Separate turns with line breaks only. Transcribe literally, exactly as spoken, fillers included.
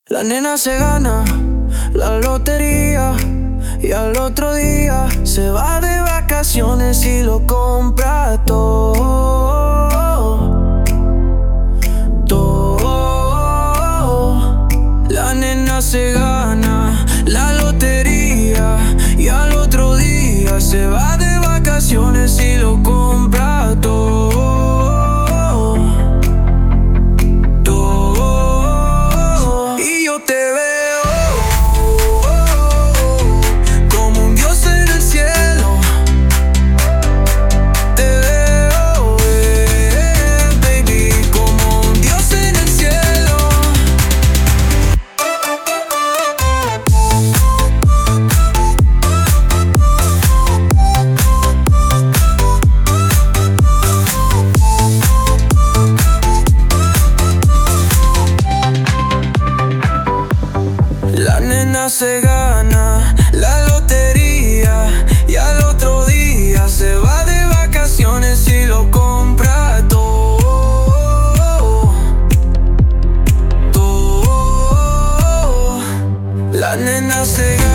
La nena se gana la lotería y al otro día se va de vacaciones y lo compra todo, todo. La nena se gana la lotería y al otro día se va de vacaciones y lo compra todo. Te veo como un dios en el cielo. Te veo, eh, baby, como un dios en el cielo. La nena se gana la lotería y al otro día se va de vacaciones y lo compra todo, todo. La nena se gana